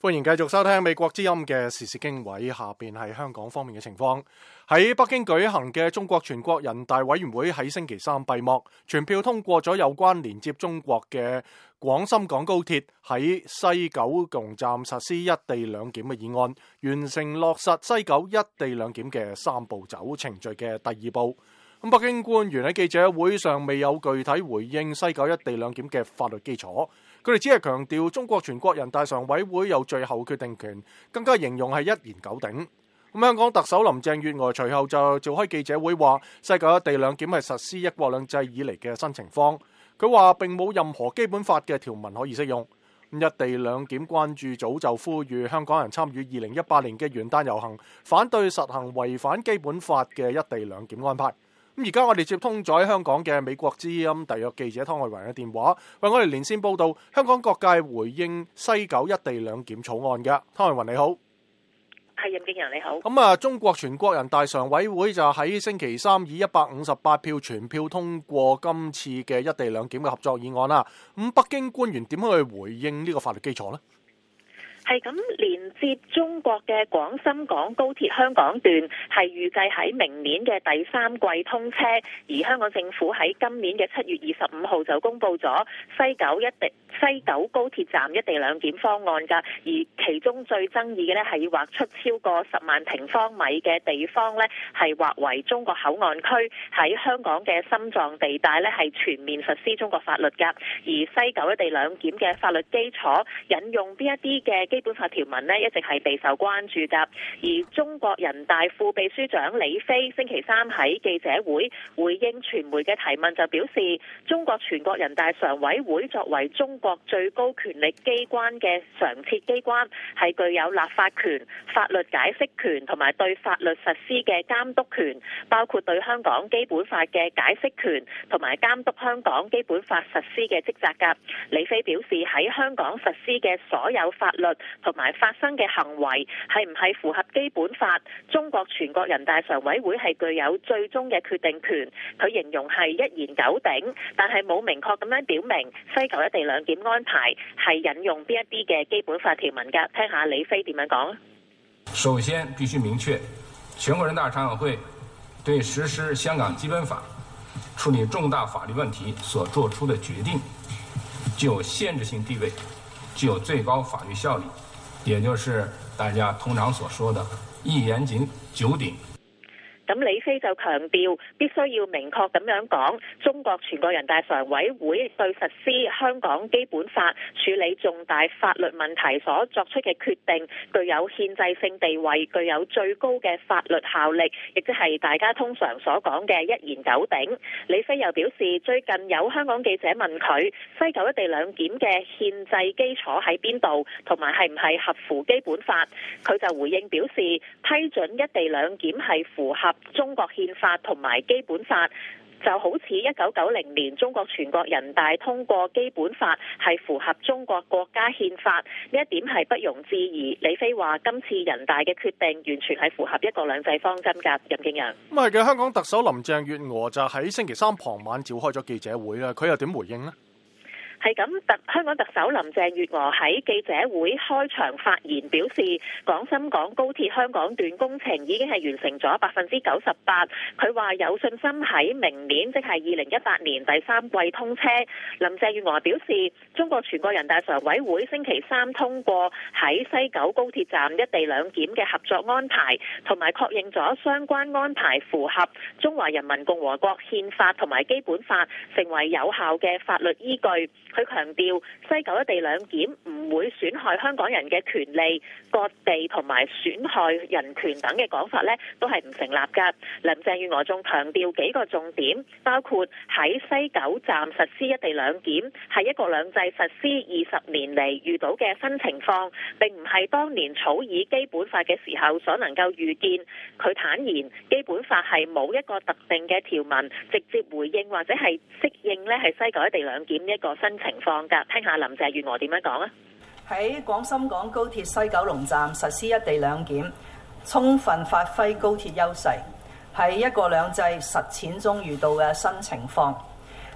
歡迎繼續收聽美國之音嘅時事經緯，下邊係香港方面嘅情況。喺北京舉行嘅中國全國人大委員會喺星期三閉幕，全票通過咗有關連接中國嘅廣深港高鐵喺西九龍站實施一地兩檢嘅議案，完成落實西九一地兩檢嘅三步走程序嘅第二步。北京官員喺記者會上未有具體回應西九一地兩檢嘅法律基礎，佢哋只係強調中國全國人大常委會有最後決定權，更加形容係一言九鼎。香港特首林鄭月娥隨後就召開記者會話，西九一地兩檢係實施一國兩制以嚟嘅新情況。佢話並冇任何基本法嘅條文可以適用。一地兩檢關注組就呼籲香港人參與2018年嘅元旦遊行，反對實行違反基本法嘅一地兩檢安排。而家我哋接通咗香港嘅美國之音特約記者湯慧雲嘅電話，為我哋連線報道香港各界回應西九一地兩檢草案嘅。湯慧雲你好。 係任敬揚你好。 咁中國全國人大常委會就喺星期三以158票全票通過今次嘅一地兩檢嘅合作議案啦。咁北京官員點樣去回應呢個法律基礎呢？ 係咁，連接中國嘅廣深港高鐵香港段係預計喺明年嘅第三季通車，而香港政府喺今年嘅7月25號就公布咗西九高鐵站一地兩檢方案㗎，而其中最爭議嘅呢係要劃出超過10萬平方米嘅地方呢係劃為中國口岸區，喺香港嘅心臟地帶呢係全面實施中國法律㗎，而西九一地兩檢嘅法律基礎引用邊一啲嘅基本法條文呢一直係備受關注㗎，而中國人大副秘書長李飛星期三喺記者會回應傳媒嘅提問就表示，中國全國人大常委會作為中國最高權力機關嘅常設機關，係具有立法權、法律解釋權同埋對法律實施嘅監督權，包括對香港基本法嘅解釋權同埋監督香港基本法實施嘅職責㗎。李飛表示，喺香港實施嘅所有法律同埋發生嘅行為係唔係符合基本法，中國全國人大常委會係具有最終嘅決定權。佢形容係一言九鼎，但係冇明確咁樣表明西九一地兩檢安排係引用邊一啲嘅基本法條文㗎。聽下李飛點樣講。 首先必須明確，全國人大常委會對實施香港基本法、處理重大法律問題所作出的決定具有限制性地位，具有最高法律效力，也就是大家通常所說的一言九鼎。 咁李飛就強調必須要明確咁樣講，中國全國人大常委會對實施香港基本法、處理重大法律問題所作出嘅決定具有憲制性地位，具有最高嘅法律效力，亦即係大家通常所講嘅一言九鼎。李飛又表示，最近有香港記者問佢西九一地兩檢嘅憲制基礎喺邊度，同埋係唔係合乎基本法，佢就回應表示，批准一地兩檢係符合中國憲法同埋基本法，就好似1990年中國全國人大通過基本法係符合中國國家憲法，呢一點係不容置疑。李飛話今次人大嘅決定完全係符合一國兩制方針㗎。任敬揚。 咁係嘅，香港特首林鄭月娥就喺星期三傍晚召開咗記者會啦，佢又點回應呢？ 係咁，香港特首林鄭月娥喺記者會開場發言表示，廣深港高鐵香港段工程已經係完成咗98%。佢話有信心喺明年，即係2018年第三季通車。林鄭月娥表示，中國全國人大常委會星期三通過喺西九高鐵站一地兩檢嘅合作安排，同埋確認咗相關安排符合中華人民共和國憲法同埋基本法，成為有效嘅法律依據。佢強調西九一地兩檢唔會損害香港人嘅權利、割地同埋損害人權等嘅講法呢都係唔成立㗎。林鄭月娥仲強調幾個重點，包括喺西九站實施一地兩檢係一國兩制實施20年嚟遇到嘅新情況，並唔係當年草擬基本法嘅時候所能夠預見。佢坦言基本法係冇一個特定嘅條文直接回應或者係適應呢係西九一地兩檢一個新情況㗎。聽下林鄭月娥點樣講啊？ 喺廣深港高鐵西九龍站實施一地兩檢，充分發揮高鐵優勢，喺一國兩制實踐中遇到嘅新情況。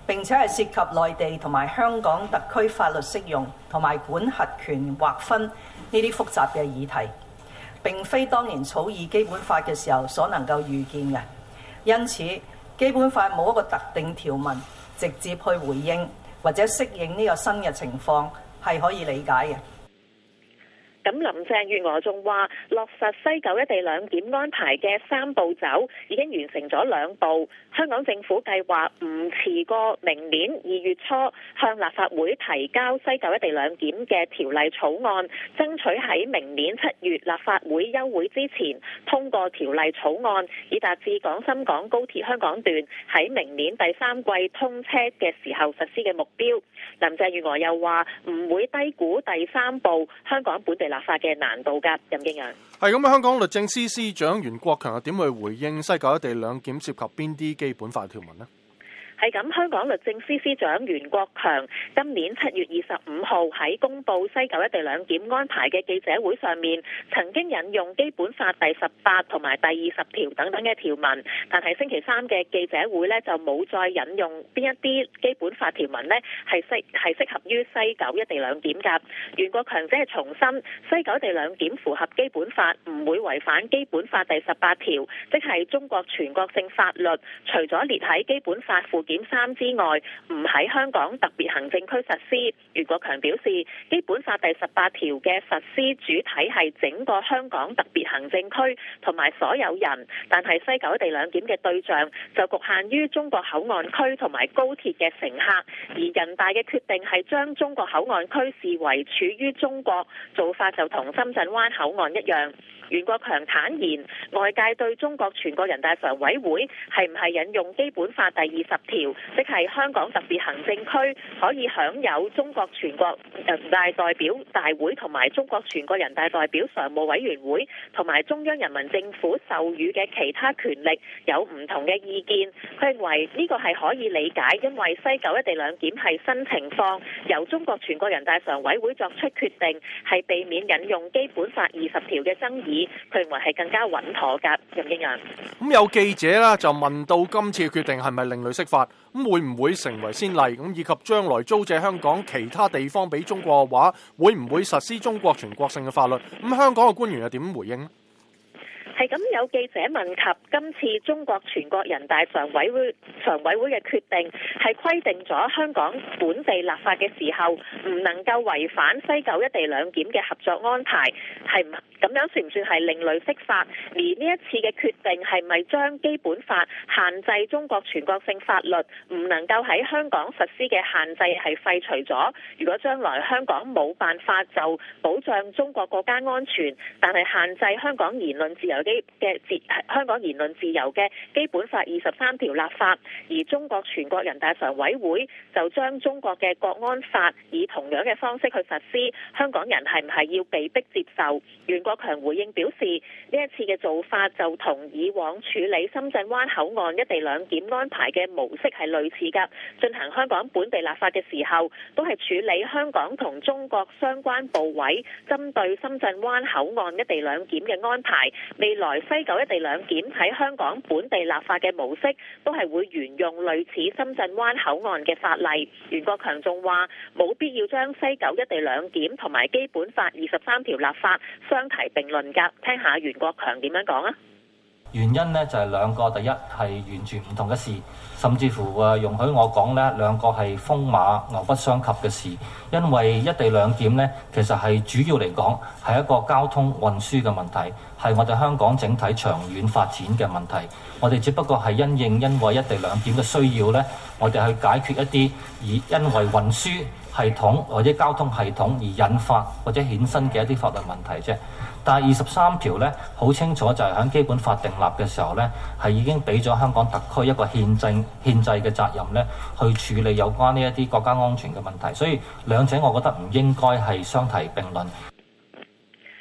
並且係涉及內地同埋香港特區法律適用同埋管轄權劃分呢啲複雜嘅議題，並非當年草擬基本法嘅時候所能夠預見嘅。因此，基本法冇一個特定條文直接去回應或者適應呢個新嘅情況，係可以理解嘅。 咁林鄭月娥仲話，落實西九一地兩檢安排嘅3步走已經完成咗2步，香港政府計劃唔遲過明年2月初向立法會提交西九一地兩檢嘅條例草案，爭取喺明年7月立法會休會之前通過條例草案，以達至廣深港高鐵香港段喺明年第3季通車嘅時候實施嘅目標。林鄭月娥又話唔會低估第3步香港本地立法嘅難度㗎。任敬揚係咁，香港律政司司長袁國強又點去回應西九一地兩檢涉及邊啲基本法條文呢？ 係咁，香港律政司司長袁國強今年7月25號喺公布西九一地兩檢安排嘅記者會上面，曾經引用基本法第18同埋第20條等等嘅條文，但係星期3嘅記者會呢，就冇再引用邊一啲基本法條文呢係適合於西九一地兩檢㗎。袁國強只係重申西九一地兩檢符合基本法，唔會違反基本法第18條，即係中國全國性法律，除咗列喺基本法附件3之外，唔喺香港特別行政區實施。袁國強表示，基本法第18條嘅實施主體係整個香港特別行政區同埋所有人，但係西九一地兩檢嘅對象就局限於中國口岸區同埋高鐵嘅乘客，而人大嘅決定係將中國口岸區視為處於中國，做法就同深圳灣口岸一樣。袁國強坦言，外界對中國全國人大常委會係唔係引用基本法第20條，即係香港特別行政區可以享有中國全國人大代表大會同埋中國全國人大代表常務委員會同埋中央人民政府授予嘅其他權力有唔同嘅意見。佢認為呢個係可以理解，因為西九一地兩檢係新情況，由中國全國人大常委會作出決定，係避免引用基本法20條嘅爭議。佢認為係更加穩妥㗎。任敬揚咁有記者啦就問到今次決定係咪另類釋法，咁會唔會成為先例？咁以及將來租借香港其他地方俾中國嘅話，會唔會實施中國全國性嘅法律？咁香港嘅官員又點回應呢？ 係咁，有記者問及今次中國全國人大常委會嘅決定係規定咗香港本地立法嘅時候唔能夠違反西九一地兩檢嘅合作安排，係咁樣算唔算係另類釋法？而呢一次嘅決定係咪將基本法限制中國全國性法律唔能夠喺香港實施嘅限制係廢除咗？如果將來香港冇辦法就保障中國國家安全，但係限制香港言論自由香港言論自由嘅基本法23條立法，而中國全國人大常委會就將中國嘅國安法以同樣嘅方式去實施，香港人係唔係要被逼接受？袁國強回應表示，呢一次嘅做法就同以往處理深圳灣口岸一地兩檢安排嘅模式係類似㗎。進行香港本地立法嘅時候，都係處理香港同中國相關部委針對深圳灣口岸一地兩檢嘅安排。未來西九一地兩檢喺香港本地立法嘅模式都係會沿用類似深圳灣口岸嘅法例。袁國強仲話冇必要將西九一地兩檢同埋基本法23條立法相提並論㗎。聽下袁國強點樣講啊？ 原因呢就係兩個，第一係完全唔同嘅事，甚至乎容許我講呢兩個係風馬牛不相及嘅事。因為一地兩檢呢，其實係主要嚟講係一個交通運輸嘅問題，係我哋香港整體長遠發展嘅問題。我哋只不過係因為一地兩檢嘅需要呢，我哋去解決一啲因為運輸系統或者交通系統而引發或者衍生嘅一啲法律問題啫。但係23條咧，好清楚就係喺基本法訂立嘅時候咧，係已經俾咗香港特區一個憲制嘅責任咧，去處理有關呢一啲國家安全嘅問題。所以兩者我覺得唔應該係相提並論。 袁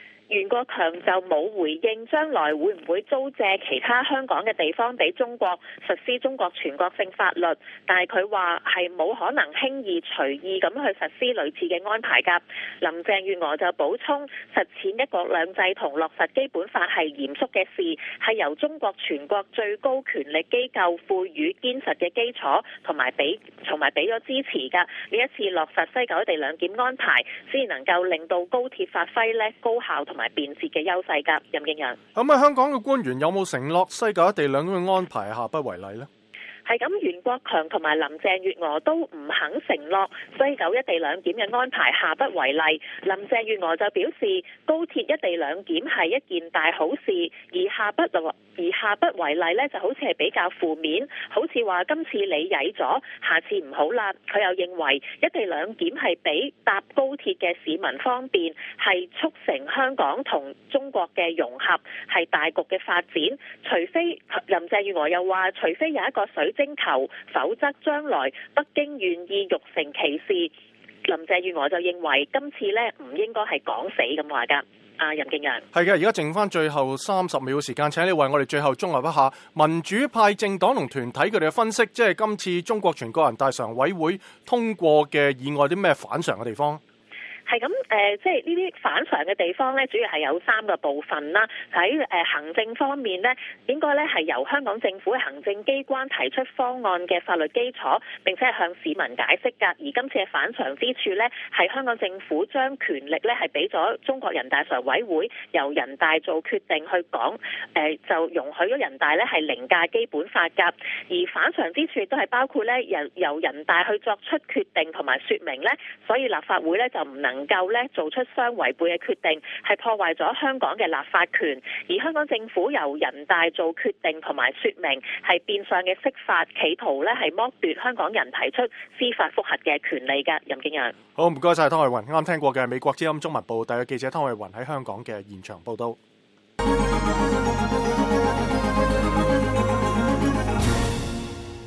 袁國強就冇回應將來會唔會租借其他香港嘅地方俾中國實施中國全國性法律，但係佢話係冇可能輕易隨意咁去實施類似嘅安排㗎。林鄭月娥就補充，實踐一國兩制同落實基本法係嚴肅嘅事，係由中國全國最高權力機構賦予堅實嘅基礎，同埋俾咗支持㗎。呢一次落實西九一地兩檢安排，先能夠令到高鐵發揮呢高效同埋便捷嘅優勢㗎。任敬揚， 咁香港嘅官員有冇承諾西九一地兩檢嘅安排下不為例呢？ 係咁，袁國強同埋林鄭月娥都唔肯承諾西九一地兩檢嘅安排下不為例。林鄭月娥就表示，高鐵一地兩檢係一件大好事，而下不為例呢就好似係比較負面，好似話今次你曳咗，下次唔好啦。佢又認為一地兩檢係俾搭高鐵嘅市民方便，係促成香港同中國嘅融合，係大局嘅發展。林鄭月娥又話，除非有一個水晶球，否則將來北京願意欲成其事。林鄭月娥就認為今次呢唔應該係講死咁話㗎。任敬揚， 係嘅，而家剩翻最後30秒時間，請你為我哋最後綜合一下民主派政黨同團體佢哋嘅分析，即係今次中國全國人大常委會通過嘅議案啲咩反常嘅地方？ 係咁，即係呢啲反常嘅地方呢，主要係有3個部分啦。喺行政方面呢，應該呢係由香港政府嘅行政機關提出方案嘅法律基礎，並且係向市民解釋㗎。而今次嘅反常之處呢，係香港政府將權力呢係俾咗中國人大常委會，由人大做決定去講，就容許咗人大呢係凌駕基本法㗎。而反常之處都係包括呢由人大去作出決定同埋說明呢，所以立法會呢就唔能夠咧做出相違背嘅決定，係破壞咗香港嘅立法權。而香港政府由人大做決定同埋說明，係變相嘅釋法，企圖咧係剝奪香港人提出司法覆核嘅權利㗎。任敬揚， 好，唔該晒湯慧雲。啱聽過嘅係美國之音中文部第一記者湯慧雲喺香港嘅現場報道。